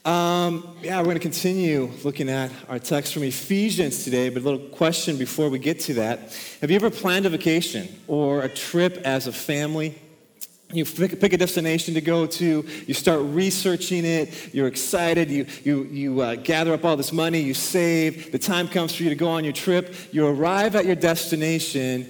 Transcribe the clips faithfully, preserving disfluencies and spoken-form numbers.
Um, yeah, we're going to continue looking at our text from Ephesians today, but a little question before we get to that. Have you ever planned a vacation or a trip as a family? You pick, pick a destination to go to, you start researching it, you're excited, you, you, you uh, gather up all this money, you save, the time comes for you to go on your trip, you arrive at your destination,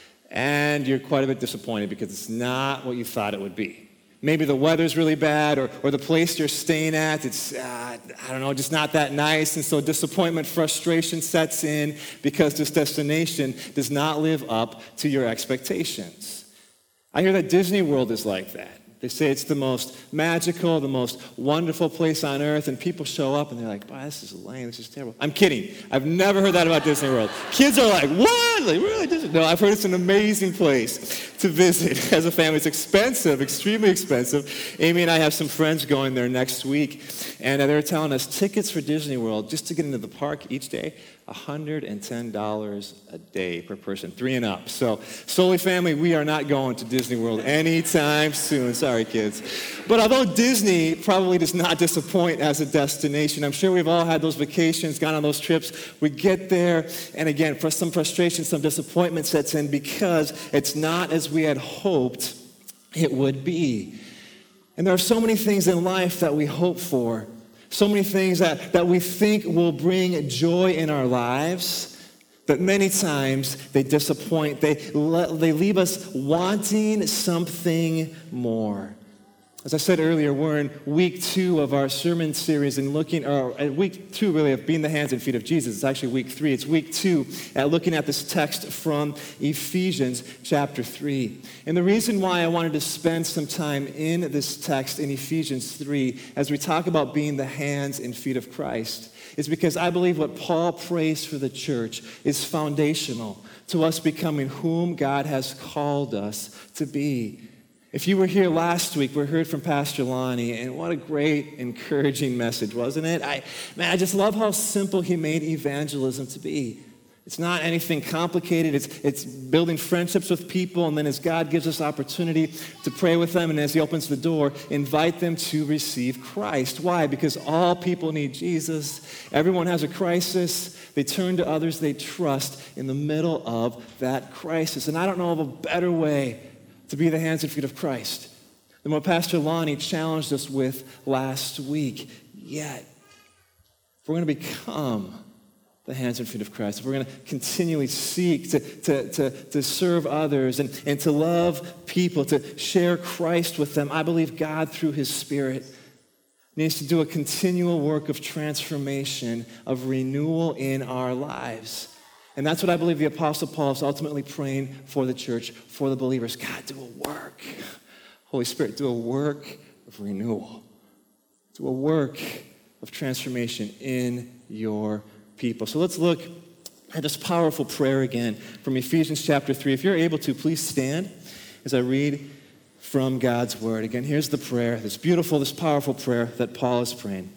and you're quite a bit disappointed because it's not what you thought it would be. Maybe the weather's really bad, or, or the place you're staying at, it's, uh, I don't know, just not that nice. And so disappointment, frustration sets in because this destination does not live up to your expectations. I hear that Disney World is like that. They say it's the most magical, the most wonderful place on earth, and people show up and they're like, wow, this is lame, this is terrible. I'm kidding. I've never heard that about Disney World. Kids are like, what? Like, really? Disney? No, I've heard it's an amazing place to visit as a family. It's expensive, extremely expensive. Amy and I have some friends going there next week, and they're telling us tickets for Disney World, just to get into the park each day, one hundred ten dollars a day per person, three and up. So, Solely family, we are not going to Disney World anytime soon. Sorry, kids. But although Disney probably does not disappoint as a destination, I'm sure we've all had those vacations, gone on those trips. We get there, and again, for some frustration, some disappointment sets in because it's not as we had hoped it would be. And there are so many things in life that we hope for. So many things that, that we think will bring joy in our lives, but many times they disappoint. They, le- they leave us wanting something more. As I said earlier, we're in week two of our sermon series and looking, or uh, week two really of being the hands and feet of Jesus. It's actually week three. It's week two at looking at this text from Ephesians chapter three. And the reason why I wanted to spend some time in this text in Ephesians three as we talk about being the hands and feet of Christ is because I believe what Paul prays for the church is foundational to us becoming whom God has called us to be. If you were here last week, we heard from Pastor Lonnie, and what a great, encouraging message, wasn't it? I, man, I just love how simple he made evangelism to be. It's not anything complicated. It's, it's building friendships with people, and then as God gives us opportunity to pray with them, and as he opens the door, invite them to receive Christ. Why? Because all people need Jesus. Everyone has a crisis. They turn to others they trust in the middle of that crisis. And I don't know of a better way to be the hands and feet of Christ than what Pastor Lonnie challenged us with last week. Yet, if we're going to become the hands and feet of Christ, if we're going to continually seek to, to, to, to serve others and, and to love people, to share Christ with them, I believe God, through his Spirit, needs to do a continual work of transformation, of renewal in our lives. And that's what I believe the Apostle Paul is ultimately praying for the church, for the believers. God, do a work. Holy Spirit, do a work of renewal. Do a work of transformation in your people. So let's look at this powerful prayer again from Ephesians chapter three. If you're able to, please stand as I read from God's word. Again, here's the prayer, this beautiful, this powerful prayer that Paul is praying.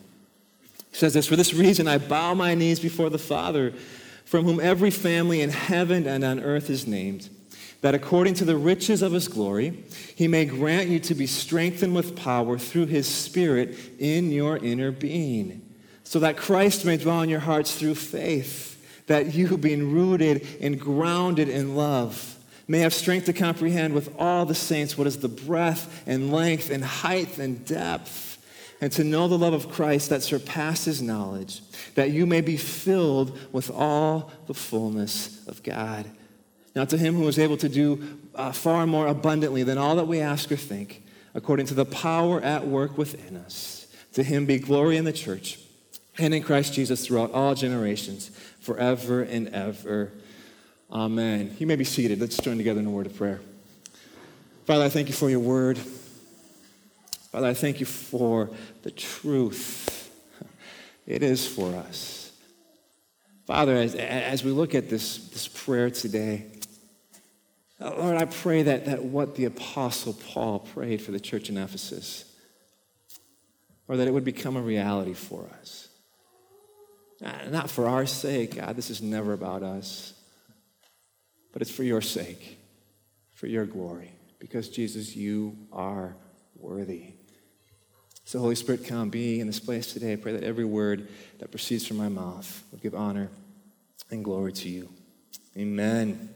He says this, "For this reason I bow my knees before the Father, from whom every family in heaven and on earth is named, that according to the riches of his glory, he may grant you to be strengthened with power through his Spirit in your inner being, so that Christ may dwell in your hearts through faith, that you, being rooted and grounded in love, may have strength to comprehend with all the saints what is the breadth and length and height and depth, and to know the love of Christ that surpasses knowledge, that you may be filled with all the fullness of God. Now to him who is able to do uh, far more abundantly than all that we ask or think, according to the power at work within us, to him be glory in the church and in Christ Jesus throughout all generations, forever and ever. Amen." You may be seated. Let's join together in a word of prayer. Father, I thank you for your word. Father, I thank you for the truth. It is for us. Father, as, as we look at this, this prayer today, Lord, I pray that, that what the Apostle Paul prayed for the church in Ephesus, or that it would become a reality for us. Not for our sake, God, this is never about us, but it's for your sake, for your glory, because Jesus, you are worthy. So Holy Spirit, come, be in this place today. I pray that every word that proceeds from my mouth will give honor and glory to you. Amen.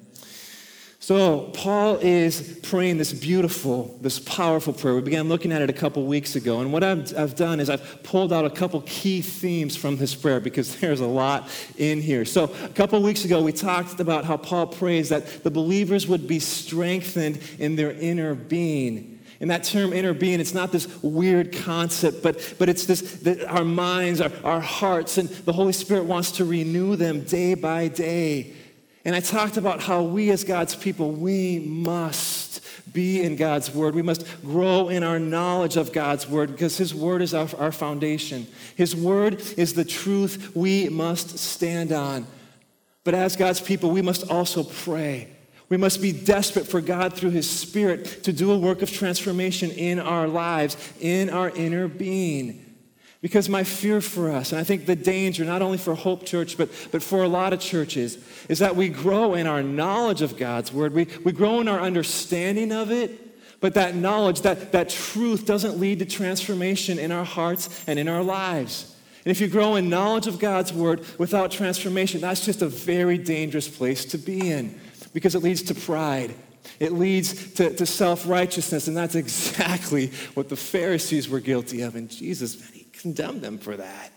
So Paul is praying this beautiful, this powerful prayer. We began looking at it a couple weeks ago. And what I've, I've done is I've pulled out a couple key themes from this prayer because there's a lot in here. So a couple weeks ago, we talked about how Paul prays that the believers would be strengthened in their inner being. And that term inner being, it's not this weird concept, but, but it's this, that our minds, our, our hearts, and the Holy Spirit wants to renew them day by day. And I talked about how we as God's people, we must be in God's word. We must grow in our knowledge of God's word because his word is our, our foundation. His word is the truth we must stand on. But as God's people, we must also pray. We must be desperate for God through his Spirit to do a work of transformation in our lives, in our inner being. Because my fear for us, and I think the danger, not only for Hope Church, but, but for a lot of churches, is that we grow in our knowledge of God's word. We, we grow in our understanding of it, but that knowledge, that, that truth doesn't lead to transformation in our hearts and in our lives. And if you grow in knowledge of God's word without transformation, that's just a very dangerous place to be in because it leads to pride. It leads to, to self-righteousness, and that's exactly what the Pharisees were guilty of. And Jesus, man, he condemned them for that.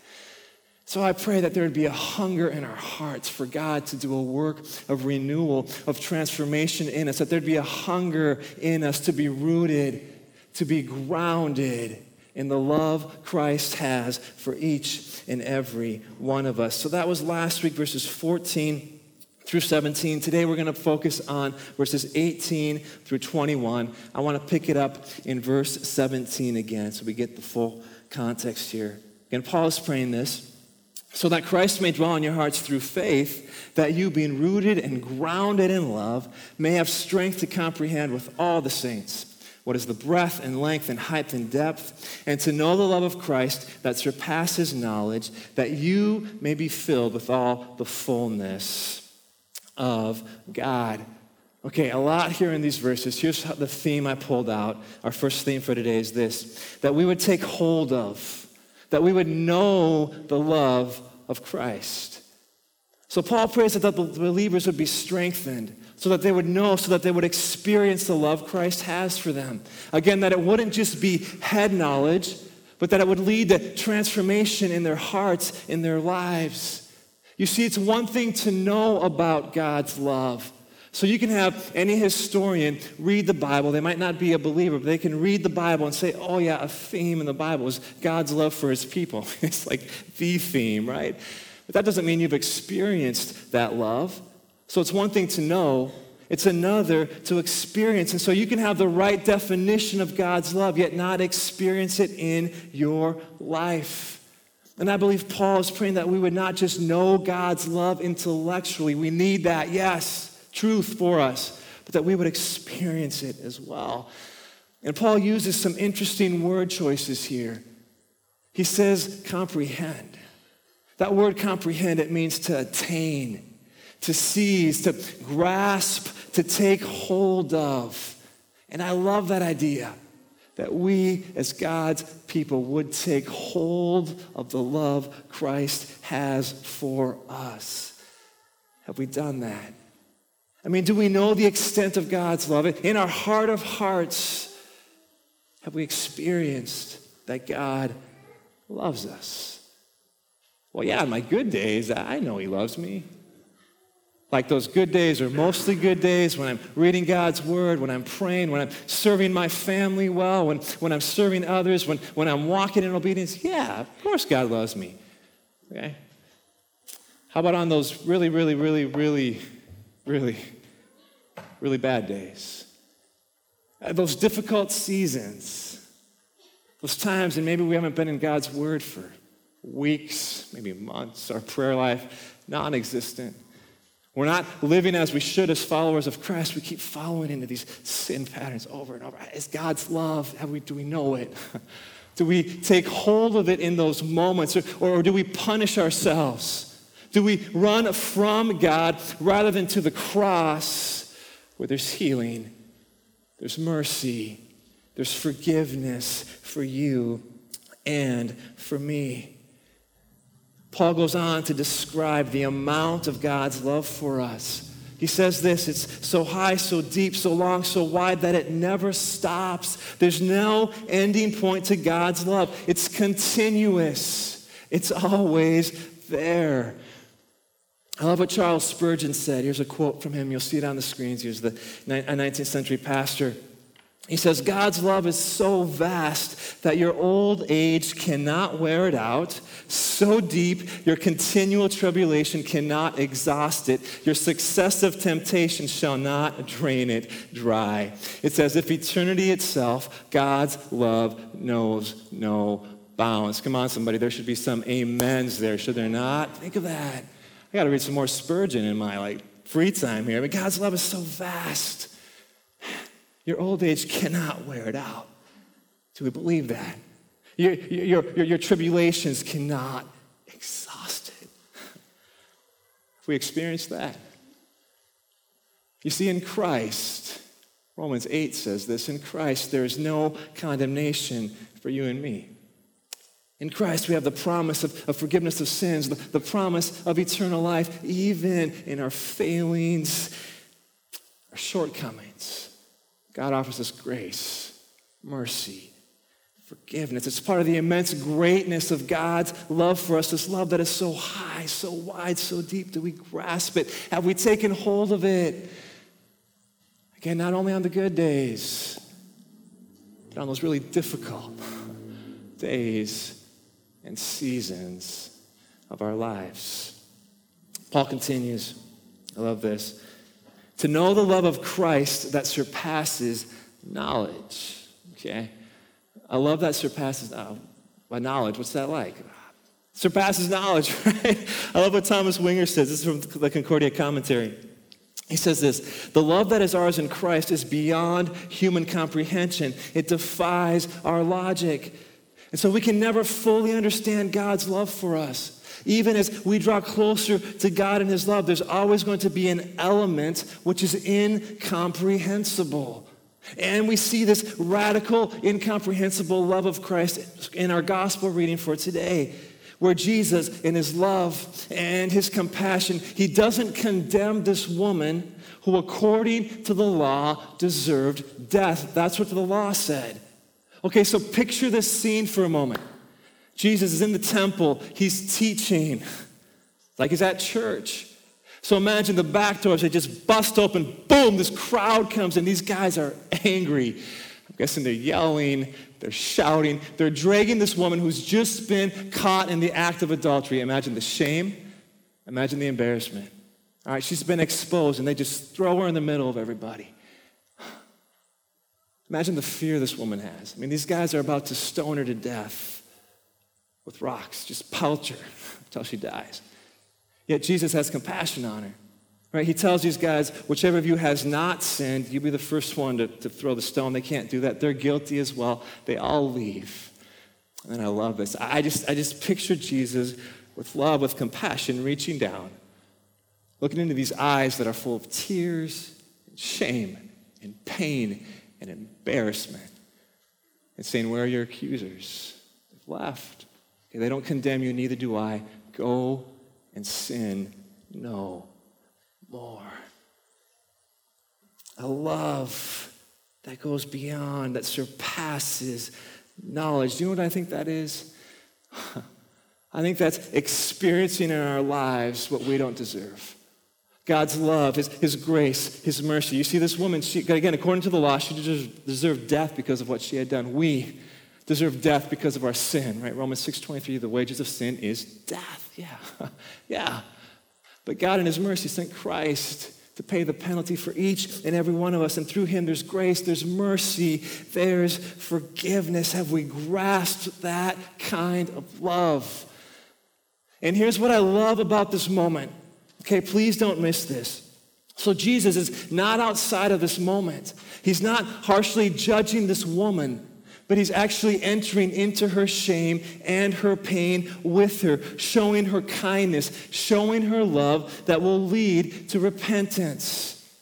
So I pray that there would be a hunger in our hearts for God to do a work of renewal, of transformation in us, that there'd be a hunger in us to be rooted, to be grounded in the love Christ has for each and every one of us. So that was last week, verses fourteen through seventeen. Today we're going to focus on verses eighteen through twenty-one. I want to pick it up in verse seventeen again so we get the full context here. Again, Paul is praying this, so that Christ may dwell in your hearts through faith, that you, being rooted and grounded in love, may have strength to comprehend with all the saints what is the breadth and length and height and depth, and to know the love of Christ that surpasses knowledge, that you may be filled with all the fullness of God. Okay, a lot here in these verses. Here's the theme I pulled out. Our first theme for today is this, that we would take hold of, that we would know the love of Christ. So Paul prays that the believers would be strengthened so that they would know, so that they would experience the love Christ has for them. Again, that it wouldn't just be head knowledge, but that it would lead to transformation in their hearts, in their lives. You see, it's one thing to know about God's love. So you can have any historian read the Bible. They might not be a believer, but they can read the Bible and say, oh yeah, a theme in the Bible is God's love for his people. It's like the theme, right? But that doesn't mean you've experienced that love. So it's one thing to know, it's another to experience. And so you can have the right definition of God's love, yet not experience it in your life. And I believe Paul is praying that we would not just know God's love intellectually. We need that, yes, truth for us, but that we would experience it as well. And Paul uses some interesting word choices here. He says comprehend. That word comprehend, it means to attain, to seize, to grasp, to take hold of. And I love that idea, that we as God's people would take hold of the love Christ has for us. Have we done that? I mean, do we know the extent of God's love? In our heart of hearts, have we experienced that God loves us? Well, yeah, on my good days, I know he loves me. Like those good days are mostly good days when I'm reading God's word, when I'm praying, when I'm serving my family well, when, when I'm serving others, when, when I'm walking in obedience. Yeah, of course God loves me. Okay? How about on those really, really, really, really, really, really bad days? Uh, those difficult seasons, those times, and maybe we haven't been in God's word for weeks, maybe months, our prayer life non-existent. We're not living as we should as followers of Christ. We keep following into these sin patterns over and over. Is God's love, have we, do we know it? Do we take hold of it in those moments? Or, or do we punish ourselves? Do we run from God rather than to the cross where there's healing, there's mercy, there's forgiveness for you and for me. Paul goes on to describe the amount of God's love for us. He says this, it's so high, so deep, so long, so wide that it never stops. There's no ending point to God's love. It's continuous. It's always there. I love what Charles Spurgeon said. Here's a quote from him. You'll see it on the screens. He was the nineteenth century pastor. He says, God's love is so vast that your old age cannot wear it out, so deep your continual tribulation cannot exhaust it, your successive temptation shall not drain it dry. It's as if eternity itself, God's love knows no bounds. Come on, somebody, there should be some amens there, should there not? Think of that. I got to read some more Spurgeon in my like free time here. I mean, God's love is so vast. Your old age cannot wear it out. Do we believe that? Your, your, your, your tribulations cannot exhaust it. If we experience that. You see, in Christ, Romans eight says this, in Christ there is no condemnation for you and me. In Christ we have the promise of, of forgiveness of sins, the, the promise of eternal life, even in our failings, our shortcomings. God offers us grace, mercy, forgiveness. It's part of the immense greatness of God's love for us, this love that is so high, so wide, so deep. Do we grasp it? Have we taken hold of it? Again, not only on the good days, but on those really difficult days and seasons of our lives. Paul continues, I love this. To know the love of Christ that surpasses knowledge. Okay? I love that surpasses uh, my knowledge. What's that like? Surpasses knowledge, right? I love what Thomas Winger says. This is from the Concordia commentary. He says this, the love that is ours in Christ is beyond human comprehension. It defies our logic. And so we can never fully understand God's love for us. Even as we draw closer to God and his love, there's always going to be an element which is incomprehensible. And we see this radical, incomprehensible love of Christ in our gospel reading for today, where Jesus, in his love and his compassion, he doesn't condemn this woman who, according to the law, deserved death. That's what the law said. Okay, so picture this scene for a moment. Jesus is in the temple. He's teaching like he's at church. So imagine the back doors, they just bust open. Boom, this crowd comes, and these guys are angry. I'm guessing they're yelling, they're shouting. They're dragging this woman who's just been caught in the act of adultery. Imagine the shame. Imagine the embarrassment. All right, she's been exposed, and they just throw her in the middle of everybody. Imagine the fear this woman has. I mean, these guys are about to stone her to death with rocks, just pelt her until she dies. Yet Jesus has compassion on her. Right? He tells these guys, whichever of you has not sinned, you be the first one to, to throw the stone. They can't do that. They're guilty as well. They all leave. And I love this. I just, I just picture Jesus with love, with compassion, reaching down, looking into these eyes that are full of tears, and shame, and pain, and embarrassment, and saying, where are your accusers? They've left. Okay, they don't condemn you, neither do I. Go and sin no more. A love that goes beyond, that surpasses knowledge. Do you know what I think that is? I think that's experiencing in our lives what we don't deserve. God's love, his, his grace, his mercy. You see this woman, she, again, according to the law, she deserved, deserved death because of what she had done. We deserve death because of our sin, right? Romans six twenty-three, the wages of sin is death. Yeah, yeah. But God in his mercy sent Christ to pay the penalty for each and every one of us. And through him, there's grace, there's mercy, there's forgiveness. Have we grasped that kind of love? And here's what I love about this moment. Okay, please don't miss this. So Jesus is not outside of this moment. He's not harshly judging this woman, but he's actually entering into her shame and her pain with her, showing her kindness, showing her love that will lead to repentance.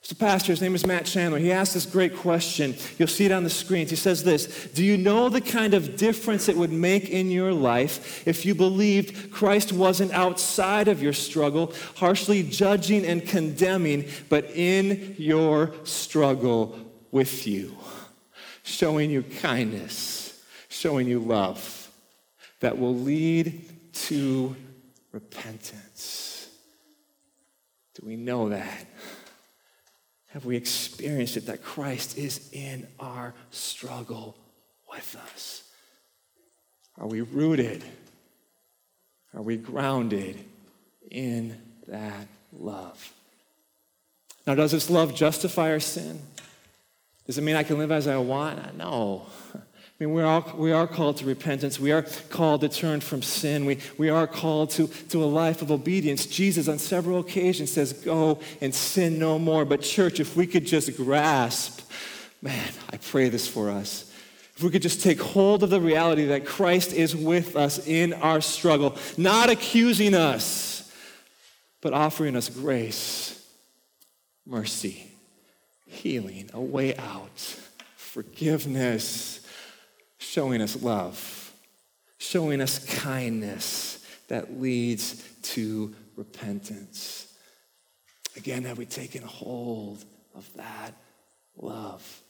So pastor, his name is Matt Chandler. He asked this great question. You'll see it on the screens. He says this: do you know the kind of difference it would make in your life if you believed Christ wasn't outside of your struggle, harshly judging and condemning, but in your struggle with you, showing you kindness, showing you love that will lead to repentance? Do we know that? Have we experienced it, that Christ is in our struggle with us? Are we rooted? Are we grounded in that love? Now, does this love justify our sin? Does it mean I can live as I want? No. I mean, we are, we are called to repentance. We are called to turn from sin. We, we are called to, to a life of obedience. Jesus on several occasions says, go and sin no more. But church, if we could just grasp, man, I pray this for us. If we could just take hold of the reality that Christ is with us in our struggle, not accusing us, but offering us grace, mercy, healing, a way out, forgiveness, showing us love, showing us kindness that leads to repentance. Again, have we taken hold of that love?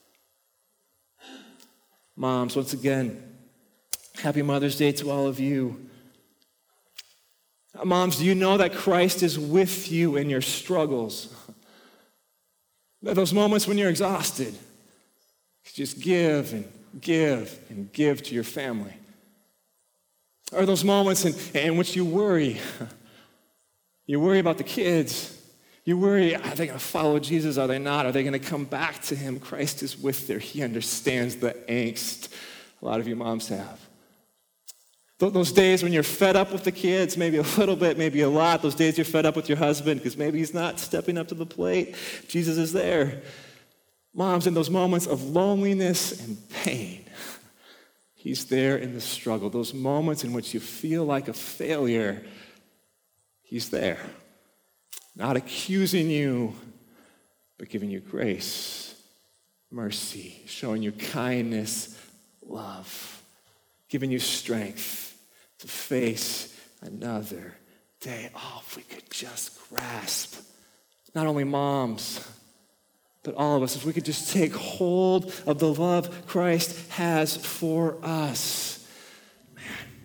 Moms, once again, happy Mother's Day to all of you. Moms, do you know that Christ is with you in your struggles? Those moments when you're exhausted, just give and give and give to your family. Or those moments in, in which you worry. You worry about the kids. You worry, are they going to follow Jesus? Are they not? Are they going to come back to him? Christ is with there. He understands the angst a lot of you moms have. Those days when you're fed up with the kids, maybe a little bit, maybe a lot. Those days you're fed up with your husband because maybe he's not stepping up to the plate. Jesus is there. Moms, in those moments of loneliness and pain, he's there in the struggle. Those moments in which you feel like a failure, he's there. Not accusing you, but giving you grace, mercy, showing you kindness, love, giving you strength to face another day. Oh, if we could just grasp, not only moms, but all of us, if we could just take hold of the love Christ has for us. Man,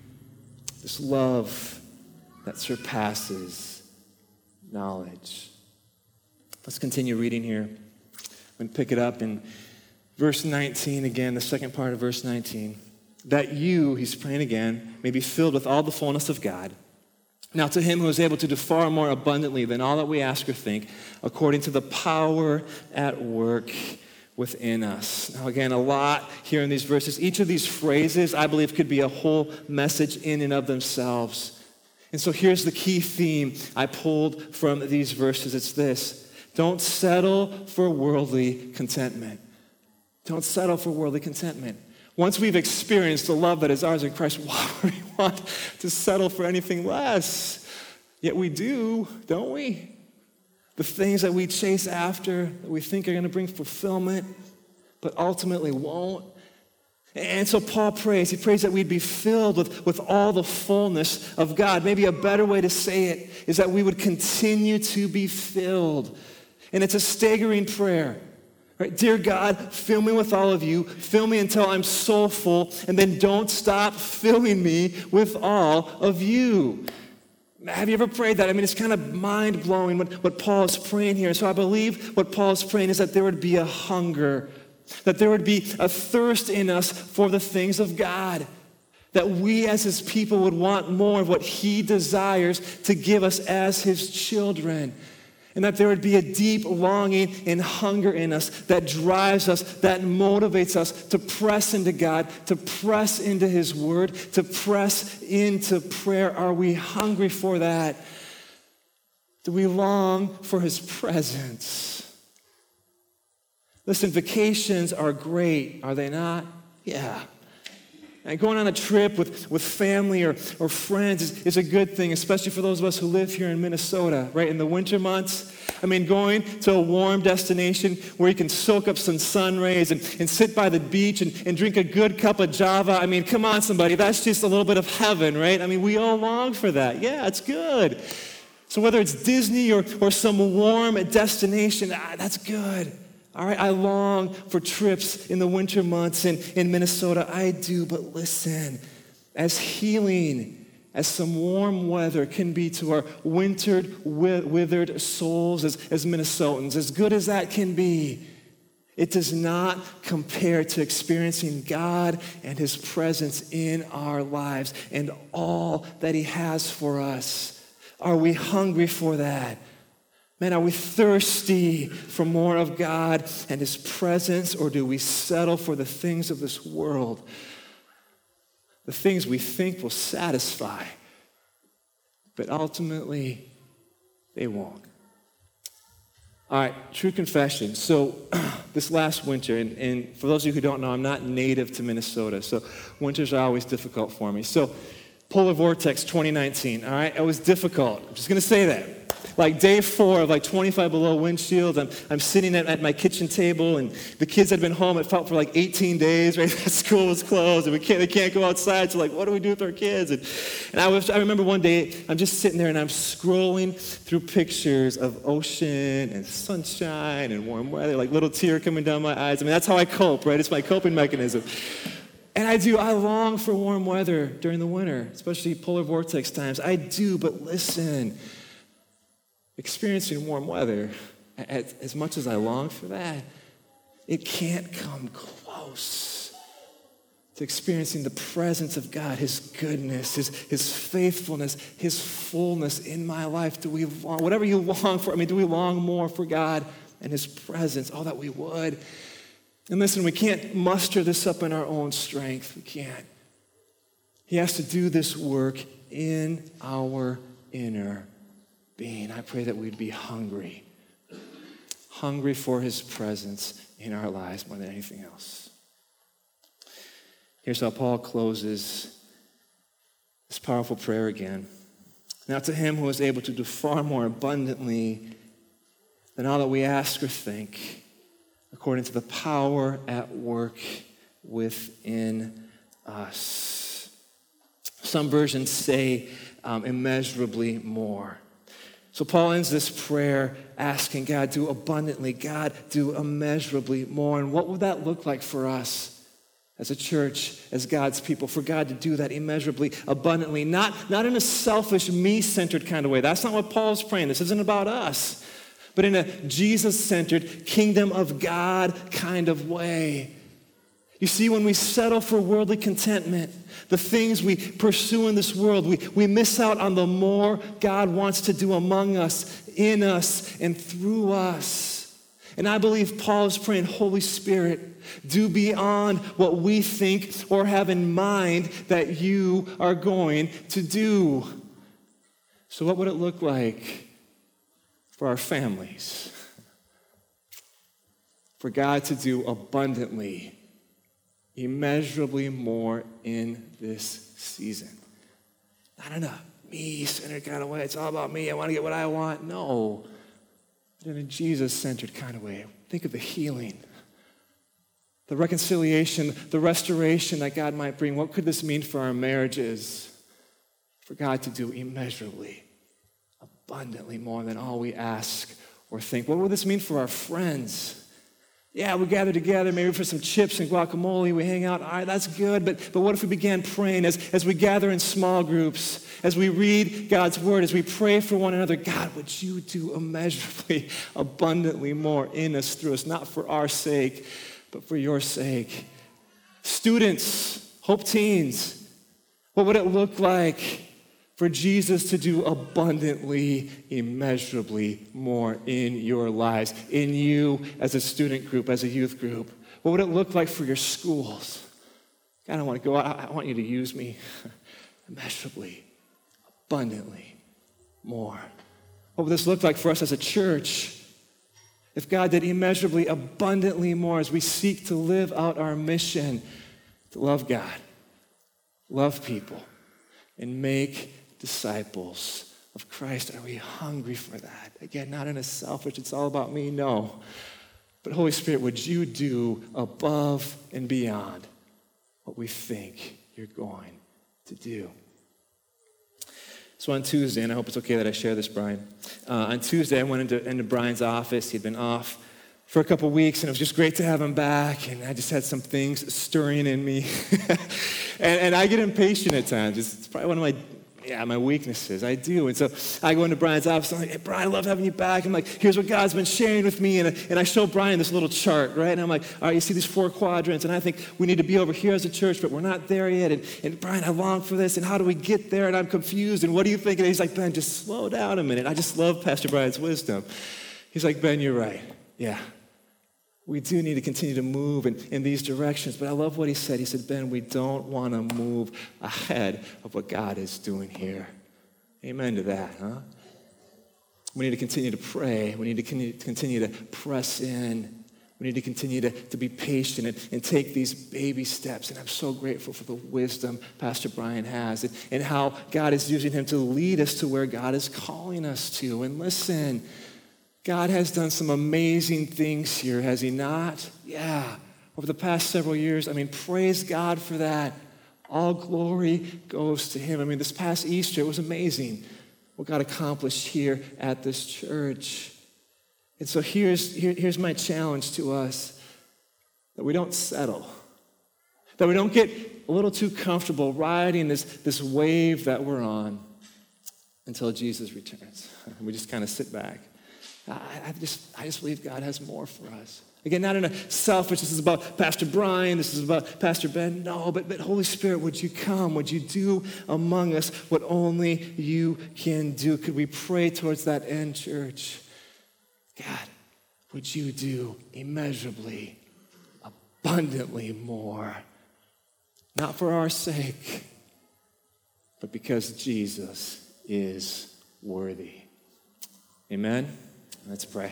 this love that surpasses knowledge. Let's continue reading here. I'm going to pick it up in verse nineteen again, the second part of verse nineteen. That you, he's praying again, may be filled with all the fullness of God. Now to him who is able to do far more abundantly than all that we ask or think, according to the power at work within us. Now again, a lot here in these verses. Each of these phrases, I believe, could be a whole message in and of themselves. And so here's the key theme I pulled from these verses. It's this: don't settle for worldly contentment. Don't settle for worldly contentment. Once we've experienced the love that is ours in Christ, why would we want to settle for anything less? Yet we do, don't we? The things that we chase after, that we think are going to bring fulfillment, but ultimately won't. And so Paul prays, he prays that we'd be filled with, with all the fullness of God. Maybe a better way to say it is that we would continue to be filled. And it's a staggering prayer. Right? Dear God, fill me with all of you. Fill me until I'm so full, and then don't stop filling me with all of you. Have you ever prayed that? I mean, it's kind of mind-blowing what, what Paul is praying here. So I believe what Paul is praying is that there would be a hunger, that there would be a thirst in us for the things of God, that we as his people would want more of what he desires to give us as his children. And that there would be a deep longing and hunger in us that drives us, that motivates us to press into God, to press into his word, to press into prayer. Are we hungry for that? Do we long for his presence? Listen, vacations are great, are they not? Yeah. And going on a trip with, with family or, or friends is, is a good thing, especially for those of us who live here in Minnesota, right? In the winter months, I mean, going to a warm destination where you can soak up some sun rays and, and sit by the beach and, and drink a good cup of Java. I mean, come on, somebody. That's just a little bit of heaven, right? I mean, we all long for that. Yeah, it's good. So whether it's Disney or, or some warm destination, ah, that's good. All right, I long for trips in the winter months in, in Minnesota. I do, but listen, as healing as some warm weather can be to our wintered, withered souls as, as Minnesotans, as good as that can be, it does not compare to experiencing God and his presence in our lives and all that he has for us. Are we hungry for that? Man, are we thirsty for more of God and his presence, or do we settle for the things of this world? The things we think will satisfy, but ultimately, they won't. All right, true confession. So this last winter, and, and for those of you who don't know, I'm not native to Minnesota, so winters are always difficult for me. So Polar Vortex twenty nineteen, all right, it was difficult. I'm just going to say that. Like day four of like twenty-five below windshield, I'm, I'm sitting at, at my kitchen table, and the kids had been home, it felt for like eighteen days, right? School was closed, and we can't, they can't go outside, so like, what do we do with our kids? And, and I, was, I remember one day, I'm just sitting there, and I'm scrolling through pictures of ocean and sunshine and warm weather, like little tear coming down my eyes. I mean, that's how I cope, right? It's my coping mechanism. And I do, I long for warm weather during the winter, especially polar vortex times. I do, but listen, experiencing warm weather, as much as I long for that, it can't come close to experiencing the presence of God, his goodness, his, his faithfulness, his fullness in my life. Do we long, whatever you long for, I mean, do we long more for God and his presence? Oh, that we would. And listen, we can't muster this up in our own strength. We can't. He has to do this work in our inner being. I pray that we'd be hungry, hungry for his presence in our lives more than anything else. Here's how Paul closes this powerful prayer again. Now to him who is able to do far more abundantly than all that we ask or think, according to the power at work within us. Some versions say um, immeasurably more. So Paul ends this prayer asking God, do abundantly, God, do immeasurably more. And what would that look like for us as a church, as God's people, for God to do that immeasurably, abundantly, not, not in a selfish, me-centered kind of way. That's not what Paul's praying. This isn't about us, but in a Jesus-centered, kingdom of God kind of way. You see, when we settle for worldly contentment, the things we pursue in this world, we, we miss out on the more God wants to do among us, in us, and through us. And I believe Paul is praying, Holy Spirit, do beyond what we think or have in mind that you are going to do. So what would it look like for our families? For God to do abundantly, immeasurably more in this season. Not in a me-centered kind of way. It's all about me. I want to get what I want. No. But in a Jesus-centered kind of way. Think of the healing, the reconciliation, the restoration that God might bring. What could this mean for our marriages? For God to do immeasurably, abundantly more than all we ask or think. What would this mean for our friends? Yeah, we gather together maybe for some chips and guacamole. We hang out. All right, that's good. But, but what if we began praying as, as we gather in small groups, as we read God's word, as we pray for one another? God, would you do immeasurably, abundantly more in us, through us, not for our sake, but for your sake. Students, Hope Teens, what would it look like for Jesus to do abundantly, immeasurably more in your lives, in you as a student group, as a youth group? What would it look like for your schools? God, I want to go out. I want you to use me immeasurably, abundantly more. What would this look like for us as a church? If God did immeasurably, abundantly more as we seek to live out our mission to love God, love people, and make disciples of Christ? Are we hungry for that? Again, not in a selfish, it's all about me, no. But Holy Spirit, would you do above and beyond what we think you're going to do? So on Tuesday, and I hope it's okay that I share this, Brian. Uh, on Tuesday, I went into, into Brian's office. He'd been off for a couple weeks, and it was just great to have him back, and I just had some things stirring in me. and, and I get impatient at times. It's, it's probably one of my, yeah, my weaknesses. I do. And so I go into Brian's office, and I'm like, hey, Brian, I love having you back. I'm like, here's what God's been sharing with me, and, and I show Brian this little chart, right? And I'm like, all right, you see these four quadrants, and I think we need to be over here as a church, but we're not there yet. And, and Brian, I long for this, and how do we get there? And I'm confused, and what do you think? And he's like, Ben, just slow down a minute. I just love Pastor Brian's wisdom. He's like, Ben, you're right. Yeah. We do need to continue to move in, in these directions. But I love what he said. He said, Ben, we don't want to move ahead of what God is doing here. Amen to that, huh? We need to continue to pray. We need to continue to press in. We need to continue to, to be patient and, and take these baby steps. And I'm so grateful for the wisdom Pastor Brian has and, and how God is using him to lead us to where God is calling us to. And listen, God has done some amazing things here, has he not? Yeah. Over the past several years, I mean, praise God for that. All glory goes to him. I mean, this past Easter, it was amazing what God accomplished here at this church. And so here's, here, here's my challenge to us, that we don't settle, that we don't get a little too comfortable riding this, this wave that we're on until Jesus returns. We just kind of sit back. I, I just I just believe God has more for us. Again, not in a selfish, this is about Pastor Brian, this is about Pastor Ben. No, but, but Holy Spirit, would you come? Would you do among us what only you can do? Could we pray towards that end, church? God, would you do immeasurably, abundantly more? Not for our sake, but because Jesus is worthy. Amen? Let's pray.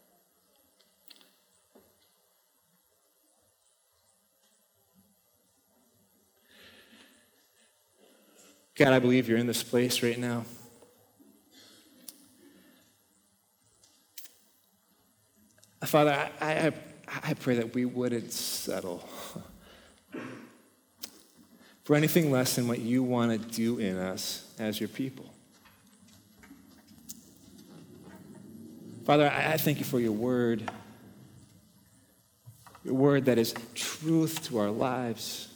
God, I believe you're in this place right now. Father, I, I, I pray that we wouldn't settle for anything less than what you want to do in us as your people. Father, I, I thank you for your word, your word that is truth to our lives,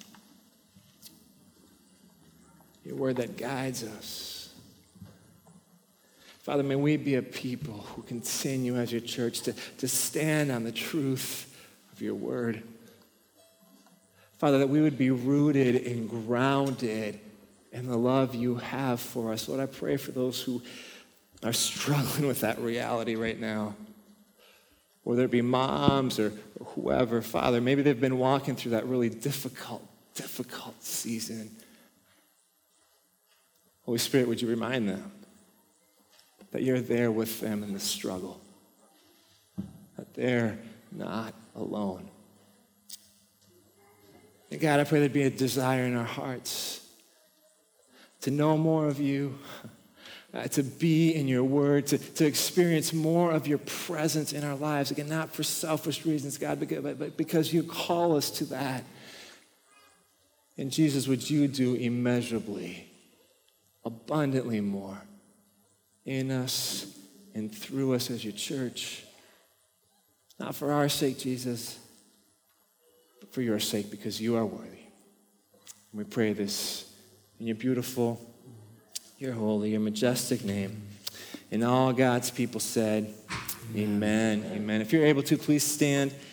your word that guides us. Father, may we be a people who continue as your church to, to stand on the truth of your word. Father, that we would be rooted and grounded in the love you have for us. Lord, I pray for those who are struggling with that reality right now, whether it be moms or, or whoever. Father, maybe they've been walking through that really difficult, difficult season. Holy Spirit, would you remind them that you're there with them in the struggle, that they're not alone. And God, I pray there'd be a desire in our hearts to know more of you, uh, to be in your word, to, to experience more of your presence in our lives. Again, not for selfish reasons, God, but, but because you call us to that. And Jesus, would you do immeasurably, abundantly more in us and through us as your church. Not for our sake, Jesus, but for your sake, because you are worthy. And we pray this in your beautiful, your holy, your majestic name. And all God's people said, amen, amen. Amen. If you're able to, please stand.